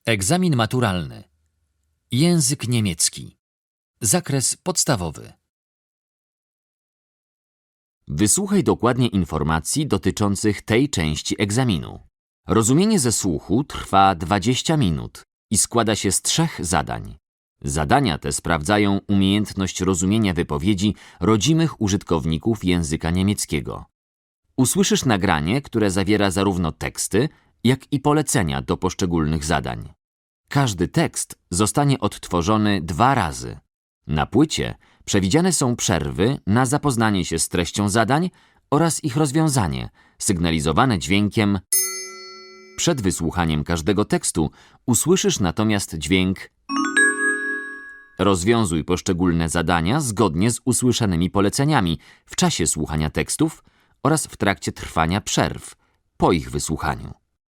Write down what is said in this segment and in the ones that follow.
Egzamin maturalny. Język niemiecki. Zakres podstawowy. Wysłuchaj dokładnie informacji dotyczących tej części egzaminu. Rozumienie ze słuchu trwa 20 minut i składa się z 3 zadań. Zadania te sprawdzają umiejętność rozumienia wypowiedzi rodzimych użytkowników języka niemieckiego. Usłyszysz nagranie, które zawiera zarówno teksty, jak i polecenia do poszczególnych zadań. Każdy tekst zostanie odtworzony 2 razy. Na płycie przewidziane są przerwy na zapoznanie się z treścią zadań oraz ich rozwiązanie, sygnalizowane dźwiękiem. Przed wysłuchaniem każdego tekstu usłyszysz natomiast dźwięk. Rozwiązuj poszczególne zadania zgodnie z usłyszanymi poleceniami w czasie słuchania tekstów oraz w trakcie trwania przerw, po ich wysłuchaniu.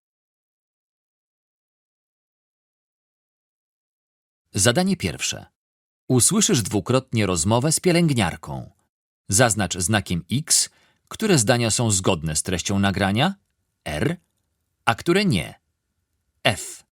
Zadanie pierwsze. Usłyszysz dwukrotnie rozmowę z pielęgniarką. Zaznacz znakiem X, które zdania są zgodne z treścią nagrania, R, a które nie, F.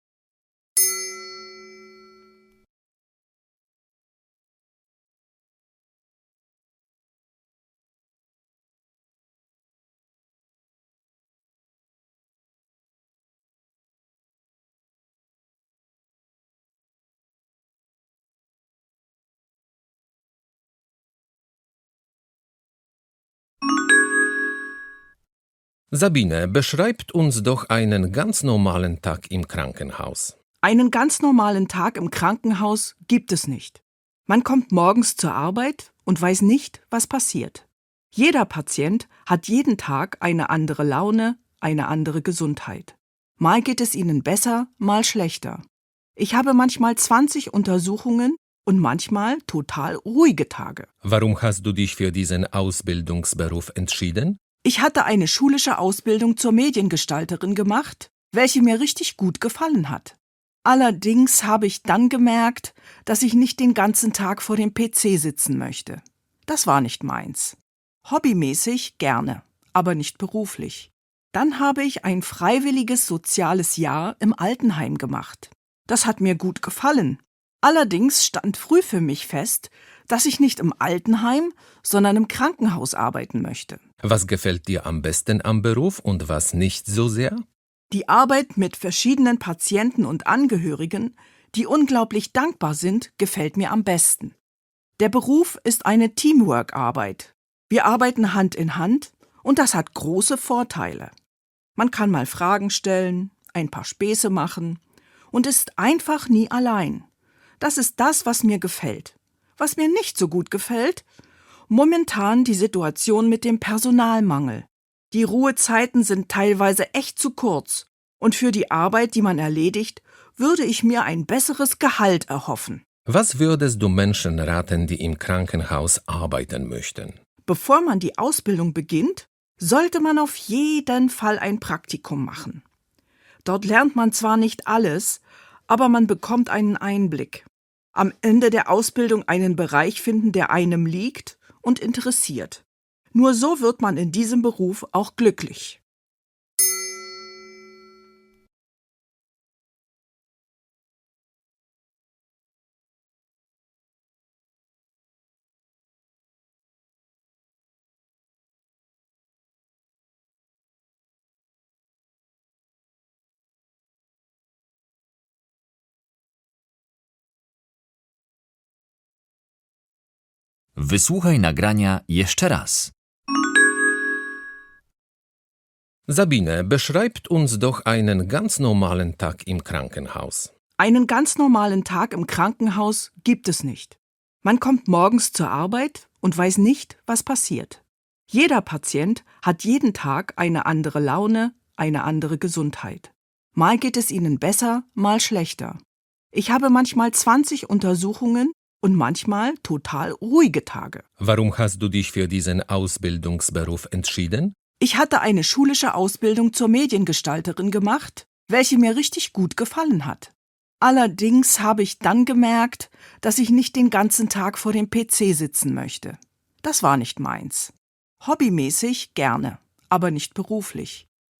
Sabine, beschreibt uns doch einen ganz normalen Tag im Krankenhaus. Einen ganz normalen Tag im Krankenhaus gibt es nicht. Man kommt morgens zur Arbeit und weiß nicht, was passiert. Jeder Patient hat jeden Tag eine andere Laune, eine andere Gesundheit. Mal geht es ihnen besser, mal schlechter. Ich habe manchmal 20 Untersuchungen und manchmal total ruhige Tage. Warum hast du dich für diesen Ausbildungsberuf entschieden? Ich hatte eine schulische Ausbildung zur Mediengestalterin gemacht, welche mir richtig gut gefallen hat. Allerdings habe ich dann gemerkt, dass ich nicht den ganzen Tag vor dem PC sitzen möchte. Das war nicht meins. Hobbymäßig gerne, aber nicht beruflich. Dann habe ich ein freiwilliges soziales Jahr im Altenheim gemacht. Das hat mir gut gefallen. Allerdings stand früh für mich fest, dass ich nicht im Altenheim, sondern im Krankenhaus arbeiten möchte. Was gefällt dir am besten am Beruf und was nicht so sehr? Die Arbeit mit verschiedenen Patienten und Angehörigen, die unglaublich dankbar sind, gefällt mir am besten. Der Beruf ist eine Teamwork-Arbeit. Wir arbeiten Hand in Hand und das hat große Vorteile. Man kann mal Fragen stellen, ein paar Späße machen und ist einfach nie allein. Das ist das, was mir gefällt. Was mir nicht so gut gefällt? Momentan die Situation mit dem Personalmangel. Die Ruhezeiten sind teilweise echt zu kurz und für die Arbeit, die man erledigt, würde ich mir ein besseres Gehalt erhoffen. Was würdest du Menschen raten, die im Krankenhaus arbeiten möchten? Bevor man die Ausbildung beginnt, sollte man auf jeden Fall ein Praktikum machen. Dort lernt man zwar nicht alles, aber man bekommt einen Einblick. Am Ende der Ausbildung einen Bereich finden, der einem liegt und interessiert. Nur so wird man in diesem Beruf auch glücklich. Wysłuchaj nagrania jeszcze raz. Sabine, beschreibt uns doch einen ganz normalen Tag im Krankenhaus. Einen ganz normalen Tag im Krankenhaus gibt es nicht. Man kommt morgens zur Arbeit und weiß nicht, was passiert. Jeder Patient hat jeden Tag eine andere Laune, eine andere Gesundheit. Mal geht es ihnen besser, mal schlechter. Ich habe manchmal 20 Untersuchungen und manchmal total ruhige Tage. Warum hast du dich für diesen Ausbildungsberuf entschieden? Ich hatte eine schulische Ausbildung zur Mediengestalterin gemacht, welche mir richtig gut gefallen hat. Allerdings habe ich dann gemerkt, dass ich nicht den ganzen Tag vor dem PC sitzen möchte. Das war nicht meins. Hobbymäßig gerne, aber nicht beruflich.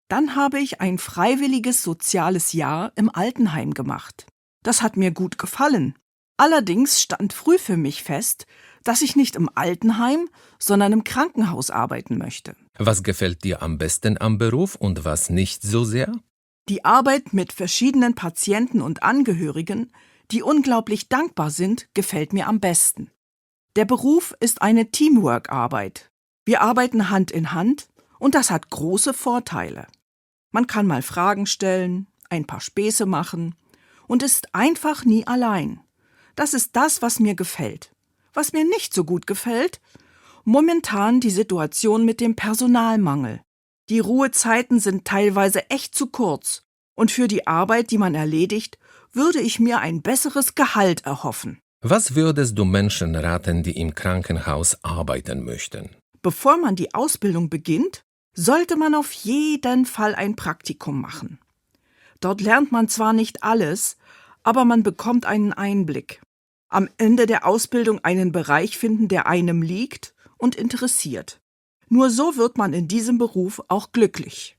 Dann habe ich ein freiwilliges soziales Jahr im Altenheim gemacht. Das hat mir gut gefallen. Allerdings stand früh für mich fest, dass ich nicht im Altenheim, sondern im Krankenhaus arbeiten möchte. Was gefällt dir am besten am Beruf und was nicht so sehr? Die Arbeit mit verschiedenen Patienten und Angehörigen, die unglaublich dankbar sind, gefällt mir am besten. Der Beruf ist eine Teamwork-Arbeit. Wir arbeiten Hand in Hand und das hat große Vorteile. Man kann mal Fragen stellen, ein paar Späße machen und ist einfach nie allein. Das ist das, was mir gefällt. Was mir nicht so gut gefällt, momentan die Situation mit dem Personalmangel. Die Ruhezeiten sind teilweise echt zu kurz und für die Arbeit, die man erledigt, würde ich mir ein besseres Gehalt erhoffen. Was würdest du Menschen raten, die im Krankenhaus arbeiten möchten? Bevor man die Ausbildung beginnt, sollte man auf jeden Fall ein Praktikum machen. Dort lernt man zwar nicht alles, aber man bekommt einen Einblick. Am Ende der Ausbildung einen Bereich finden, der einem liegt und interessiert. Nur so wird man in diesem Beruf auch glücklich.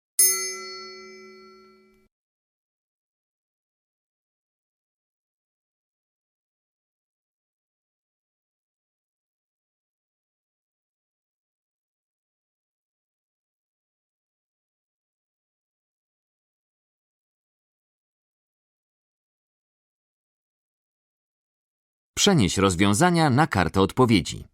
Przenieś rozwiązania na kartę odpowiedzi.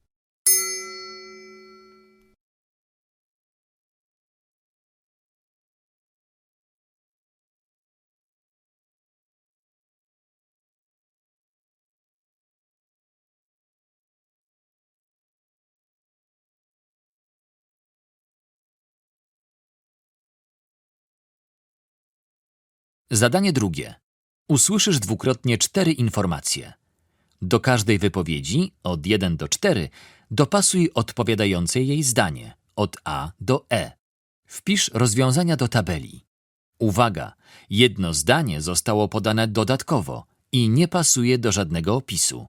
Zadanie drugie. Usłyszysz dwukrotnie 4 informacje. Do każdej wypowiedzi, od 1 do 4, dopasuj odpowiadające jej zdanie, od A do E. Wpisz rozwiązania do tabeli. Uwaga! Jedno zdanie zostało podane dodatkowo i nie pasuje do żadnego opisu.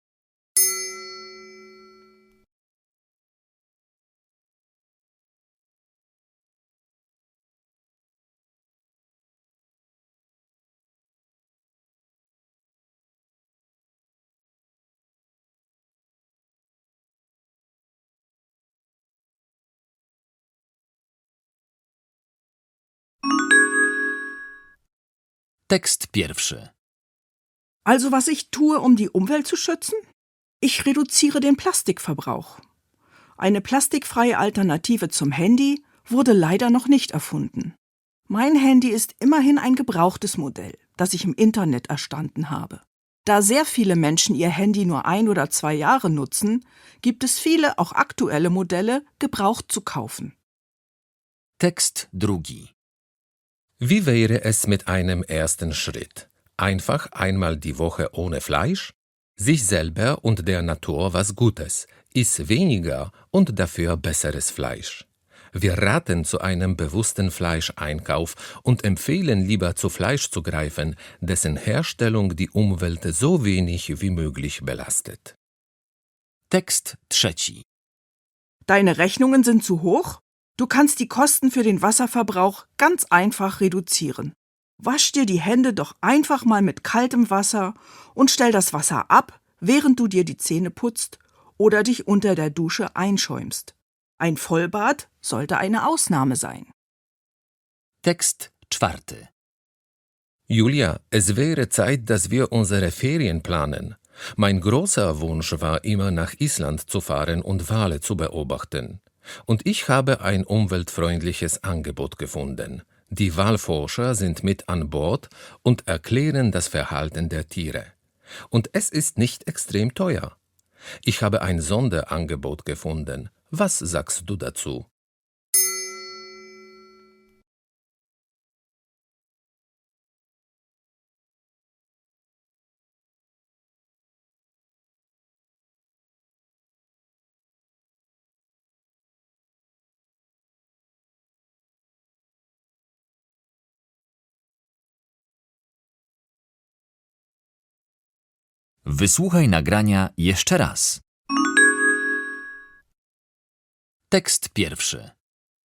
Tekst pierwszy. Also was ich tue, um die Umwelt zu schützen? Ich reduziere den Plastikverbrauch. Eine plastikfreie Alternative zum Handy wurde leider noch nicht erfunden. Mein Handy ist immerhin ein gebrauchtes Modell, das ich im Internet erstanden habe. Da sehr viele Menschen ihr Handy nur 1 oder 2 Jahre nutzen, gibt es viele, auch aktuelle Modelle, gebraucht zu kaufen. Tekst drugi. Wie wäre es mit einem ersten Schritt? Einfach einmal die Woche ohne Fleisch? Sich selber und der Natur was Gutes. Iss weniger und dafür besseres Fleisch. Wir raten zu einem bewussten Fleischeinkauf und empfehlen lieber zu Fleisch zu greifen, dessen Herstellung die Umwelt so wenig wie möglich belastet. Tekst trzeci. Deine Rechnungen sind zu hoch? Du kannst die Kosten für den Wasserverbrauch ganz einfach reduzieren. Wasch dir die Hände doch einfach mal mit kaltem Wasser und stell das Wasser ab, während du dir die Zähne putzt oder dich unter der Dusche einschäumst. Ein Vollbad sollte eine Ausnahme sein. Tekst czwarty. Julia, es wäre Zeit, dass wir unsere Ferien planen. Mein großer Wunsch war immer, nach Island zu fahren und Wale zu beobachten. Und ich habe ein umweltfreundliches Angebot gefunden. Die Walforscher sind mit an Bord und erklären das Verhalten der Tiere. Und es ist nicht extrem teuer. Ich habe ein Sonderangebot gefunden. Was sagst du dazu? Wysłuchaj nagrania jeszcze raz. Tekst pierwszy.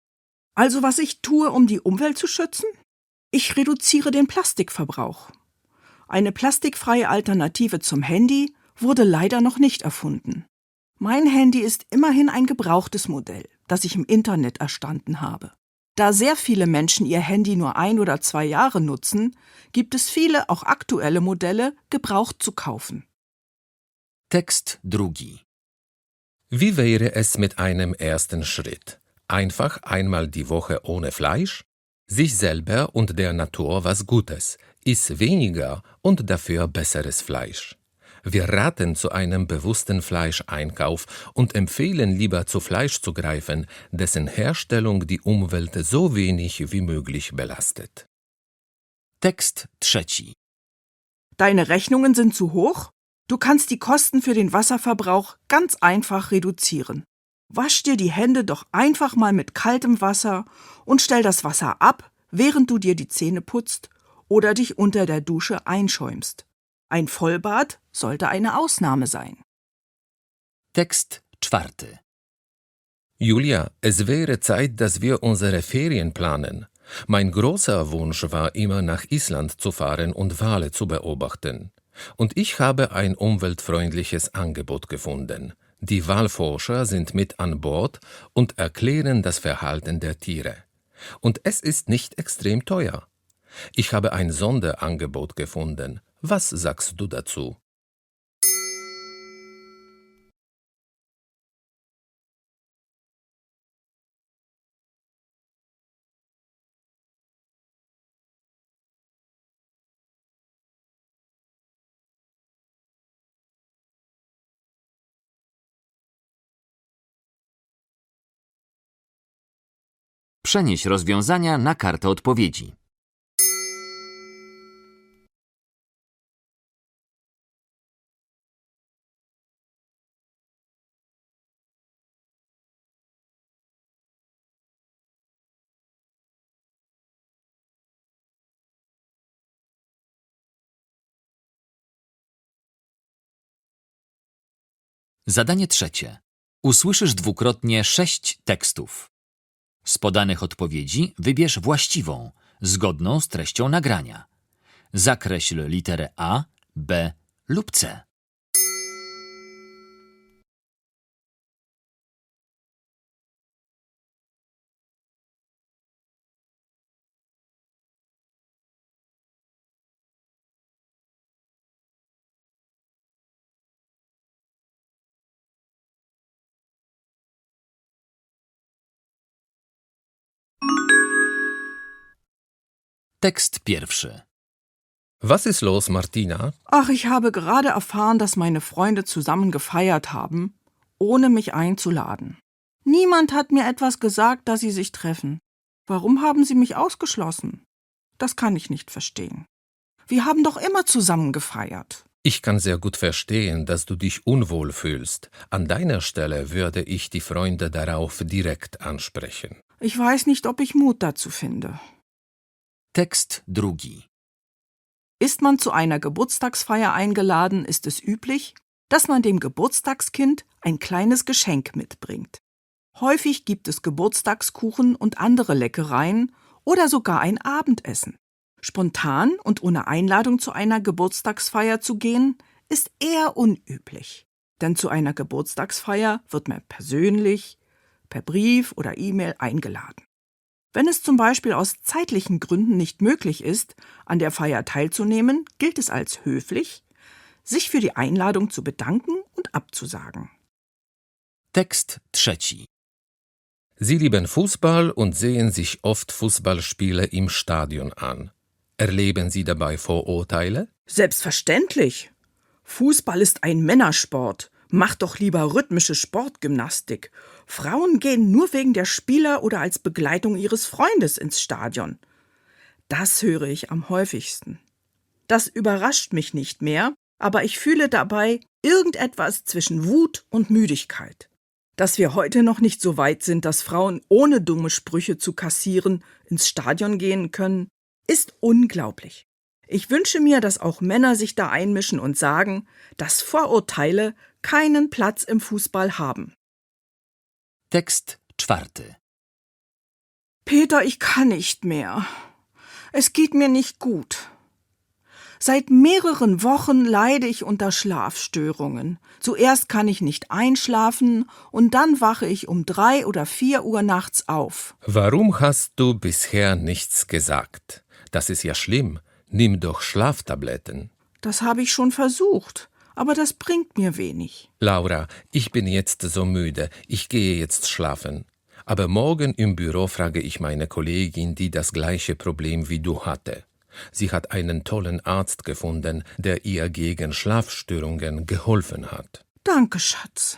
Also was ich tue, um die Umwelt zu schützen? Ich reduziere den Plastikverbrauch. Eine plastikfreie Alternative zum Handy wurde leider noch nicht erfunden. Mein Handy ist immerhin ein gebrauchtes Modell, das ich im Internet erstanden habe. Da sehr viele Menschen ihr Handy nur 1 oder 2 Jahre nutzen, gibt es viele, auch aktuelle Modelle, gebraucht zu kaufen. Tekst drugi. Wie wäre es mit einem ersten Schritt? Einfach einmal die Woche ohne Fleisch? Sich selber und der Natur was Gutes, iss weniger und dafür besseres Fleisch. Wir raten zu einem bewussten Fleischeinkauf und empfehlen lieber zu Fleisch zu greifen, dessen Herstellung die Umwelt so wenig wie möglich belastet. Tekst trzeci. Deine Rechnungen sind zu hoch? Du kannst die Kosten für den Wasserverbrauch ganz einfach reduzieren. Wasch dir die Hände doch einfach mal mit kaltem Wasser und stell das Wasser ab, während du dir die Zähne putzt oder dich unter der Dusche einschäumst. Ein Vollbad sollte eine Ausnahme sein. Tekst czwarty. Julia, es wäre Zeit, dass wir unsere Ferien planen. Mein großer Wunsch war immer, nach Island zu fahren und Wale zu beobachten. Und ich habe ein umweltfreundliches Angebot gefunden. Die Walforscher sind mit an Bord und erklären das Verhalten der Tiere. Und es ist nicht extrem teuer. Ich habe ein Sonderangebot gefunden. Was sagst du dazu? Przenieś rozwiązania na kartę odpowiedzi. Zadanie trzecie. Usłyszysz dwukrotnie 6 tekstów. Z podanych odpowiedzi wybierz właściwą, zgodną z treścią nagrania. Zakreśl literę A, B lub C. Tekst pierwszy. Was ist los, Martina? Ach, ich habe gerade erfahren, dass meine Freunde zusammen gefeiert haben, ohne mich einzuladen. Niemand hat mir etwas gesagt, dass sie sich treffen. Warum haben sie mich ausgeschlossen? Das kann ich nicht verstehen. Wir haben doch immer zusammen gefeiert. Ich kann sehr gut verstehen, dass du dich unwohl fühlst. An deiner Stelle würde ich die Freunde darauf direkt ansprechen. Ich weiß nicht, ob ich Mut dazu finde. Tekst drugi. Ist man zu einer Geburtstagsfeier eingeladen, ist es üblich, dass man dem Geburtstagskind ein kleines Geschenk mitbringt. Häufig gibt es Geburtstagskuchen und andere Leckereien oder sogar ein Abendessen. Spontan und ohne Einladung zu einer Geburtstagsfeier zu gehen, ist eher unüblich. Denn zu einer Geburtstagsfeier wird man persönlich, per Brief oder E-Mail eingeladen. Wenn es zum Beispiel aus zeitlichen Gründen nicht möglich ist, an der Feier teilzunehmen, gilt es als höflich, sich für die Einladung zu bedanken und abzusagen. Tekst trzeci. Sie lieben Fußball und sehen sich oft Fußballspiele im Stadion an. Erleben Sie dabei Vorurteile? Selbstverständlich. Fußball ist ein Männersport. Mach doch lieber rhythmische Sportgymnastik. Frauen gehen nur wegen der Spieler oder als Begleitung ihres Freundes ins Stadion. Das höre ich am häufigsten. Das überrascht mich nicht mehr, aber ich fühle dabei irgendetwas zwischen Wut und Müdigkeit. Dass wir heute noch nicht so weit sind, dass Frauen ohne dumme Sprüche zu kassieren ins Stadion gehen können, ist unglaublich. Ich wünsche mir, dass auch Männer sich da einmischen und sagen, dass Vorurteile keinen Platz im Fußball haben. Tekst czwarty. Peter, ich kann nicht mehr. Es geht mir nicht gut. Seit mehreren Wochen leide ich unter Schlafstörungen. Zuerst kann ich nicht einschlafen und dann wache ich um 3 oder 4 Uhr nachts auf. Warum hast du bisher nichts gesagt? Das ist ja schlimm. Nimm doch Schlaftabletten. Das habe ich schon versucht, aber das bringt mir wenig. Laura, ich bin jetzt so müde. Ich gehe jetzt schlafen. Aber morgen im Büro frage ich meine Kollegin, die das gleiche Problem wie du hatte. Sie hat einen tollen Arzt gefunden, der ihr gegen Schlafstörungen geholfen hat. Danke, Schatz.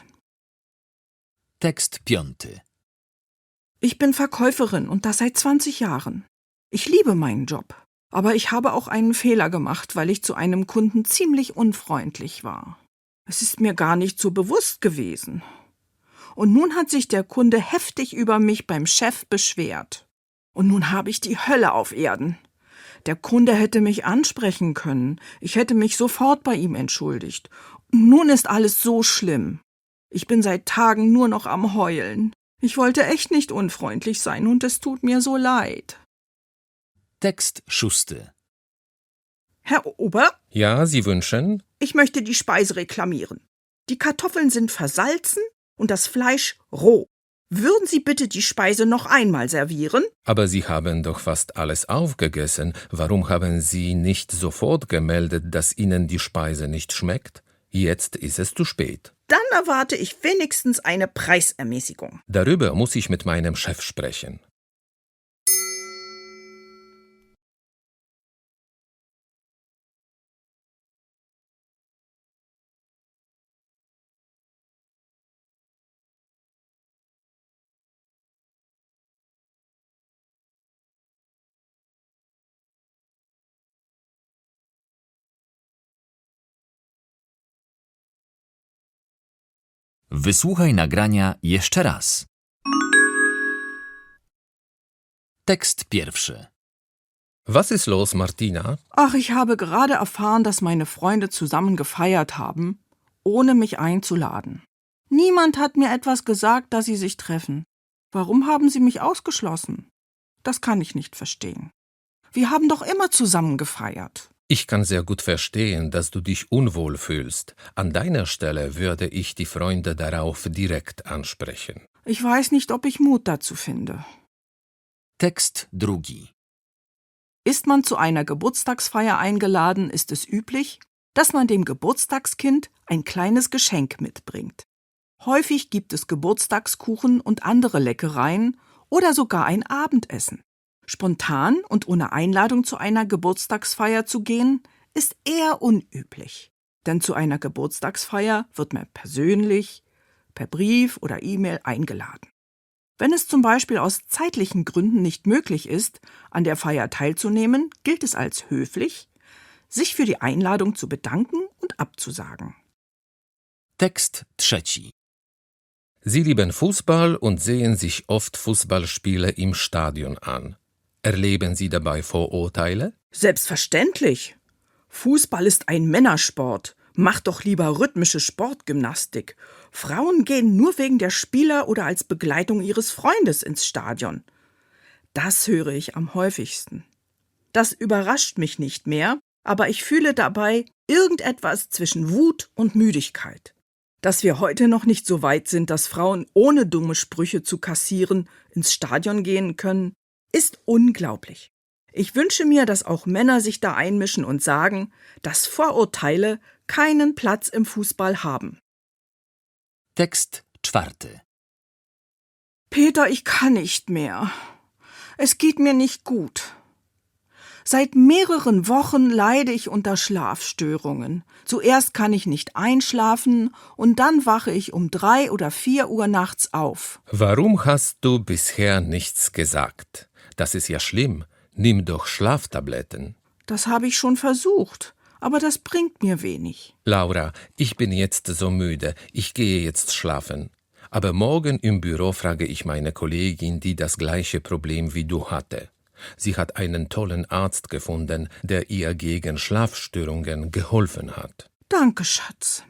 Tekst 5. Ich bin Verkäuferin und das seit 20 Jahren. Ich liebe meinen Job, aber ich habe auch einen Fehler gemacht, weil ich zu einem Kunden ziemlich unfreundlich war. Es ist mir gar nicht so bewusst gewesen. Und nun hat sich der Kunde heftig über mich beim Chef beschwert. Und nun habe ich die Hölle auf Erden. Der Kunde hätte mich ansprechen können. Ich hätte mich sofort bei ihm entschuldigt. Und nun ist alles so schlimm. Ich bin seit Tagen nur noch am Heulen. Ich wollte echt nicht unfreundlich sein und es tut mir so leid. Tekst 6. Herr Ober, Ja, Sie wünschen? ich möchte die Speise reklamieren. Die Kartoffeln sind versalzen und das Fleisch roh. Würden Sie bitte die Speise noch einmal servieren? Aber Sie haben doch fast alles aufgegessen. Warum haben Sie nicht sofort gemeldet, dass Ihnen die Speise nicht schmeckt? Jetzt ist es zu spät. Dann erwarte ich wenigstens eine Preisermäßigung. Darüber muss ich mit meinem Chef sprechen. Wysłuchaj nagrania jeszcze raz. Tekst 1. Was ist los, Martina? Ach, ich habe gerade erfahren, dass meine Freunde zusammen gefeiert haben, ohne mich einzuladen. Niemand hat mir etwas gesagt, dass sie sich treffen. Warum haben sie mich ausgeschlossen? Das kann ich nicht verstehen. Wir haben doch immer zusammen gefeiert. Ich kann sehr gut verstehen, dass du dich unwohl fühlst. An deiner Stelle würde ich die Freunde darauf direkt ansprechen. Ich weiß nicht, ob ich Mut dazu finde. Tekst 2. Ist man zu einer Geburtstagsfeier eingeladen, ist es üblich, dass man dem Geburtstagskind ein kleines Geschenk mitbringt. Häufig gibt es Geburtstagskuchen und andere Leckereien oder sogar ein Abendessen. Spontan und ohne Einladung zu einer Geburtstagsfeier zu gehen, ist eher unüblich. Denn zu einer Geburtstagsfeier wird man persönlich, per Brief oder E-Mail eingeladen. Wenn es zum Beispiel aus zeitlichen Gründen nicht möglich ist, an der Feier teilzunehmen, gilt es als höflich, sich für die Einladung zu bedanken und abzusagen. Tekst 3. Sie lieben Fußball und sehen sich oft Fußballspiele im Stadion an. Erleben Sie dabei Vorurteile? Selbstverständlich. Fußball ist ein Männersport. Macht doch lieber rhythmische Sportgymnastik. Frauen gehen nur wegen der Spieler oder als Begleitung ihres Freundes ins Stadion. Das höre ich am häufigsten. Das überrascht mich nicht mehr, aber ich fühle dabei irgendetwas zwischen Wut und Müdigkeit. Dass wir heute noch nicht so weit sind, dass Frauen ohne dumme Sprüche zu kassieren ins Stadion gehen können, ist unglaublich. Ich wünsche mir, dass auch Männer sich da einmischen und sagen, dass Vorurteile keinen Platz im Fußball haben. Tekst 4. Peter, ich kann nicht mehr. Es geht mir nicht gut. Seit mehreren Wochen leide ich unter Schlafstörungen. Zuerst kann ich nicht einschlafen und dann wache ich um 3 oder 4 Uhr nachts auf. Warum hast du bisher nichts gesagt? Das ist ja schlimm. Nimm doch Schlaftabletten. Das habe ich schon versucht, aber das bringt mir wenig. Laura, ich bin jetzt so müde. Ich gehe jetzt schlafen. Aber morgen im Büro frage ich meine Kollegin, die das gleiche Problem wie du hatte. Sie hat einen tollen Arzt gefunden, der ihr gegen Schlafstörungen geholfen hat. Danke, Schatz.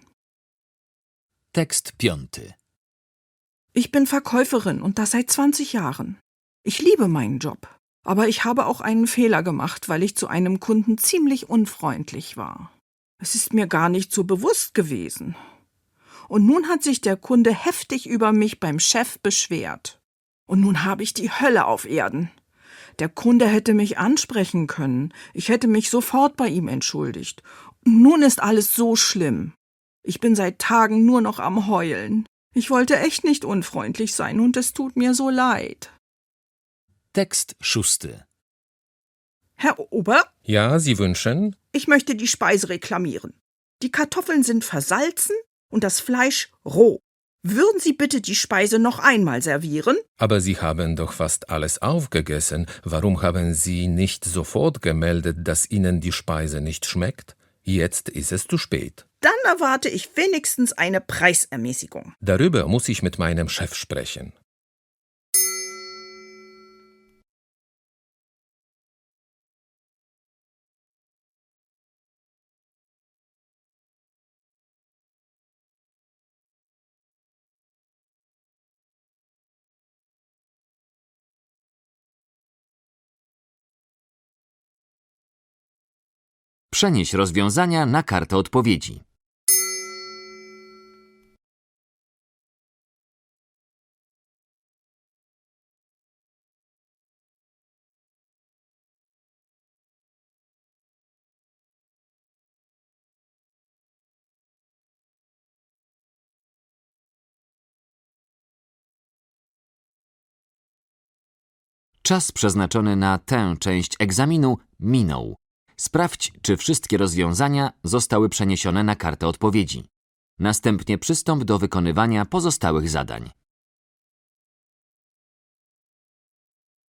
Tekst 5. Ich bin Verkäuferin und das seit 20 Jahren. Ich liebe meinen Job, aber ich habe auch einen Fehler gemacht, weil ich zu einem Kunden ziemlich unfreundlich war. Es ist mir gar nicht so bewusst gewesen. Und nun hat sich der Kunde heftig über mich beim Chef beschwert. Und nun habe ich die Hölle auf Erden. Der Kunde hätte mich ansprechen können. Ich hätte mich sofort bei ihm entschuldigt. Und nun ist alles so schlimm. Ich bin seit Tagen nur noch am Heulen. Ich wollte echt nicht unfreundlich sein und es tut mir so leid. Tekst 6. Herr Ober, Ja, Sie wünschen? ich möchte die Speise reklamieren. Die Kartoffeln sind versalzen und das Fleisch roh. Würden Sie bitte die Speise noch einmal servieren? Aber Sie haben doch fast alles aufgegessen. Warum haben Sie nicht sofort gemeldet, dass Ihnen die Speise nicht schmeckt? Jetzt ist es zu spät. Dann erwarte ich wenigstens eine Preisermäßigung. Darüber muss ich mit meinem Chef sprechen. Przenieś rozwiązania na kartę odpowiedzi. Czas przeznaczony na tę część egzaminu minął. Sprawdź, czy wszystkie rozwiązania zostały przeniesione na kartę odpowiedzi. Następnie przystąp do wykonywania pozostałych zadań.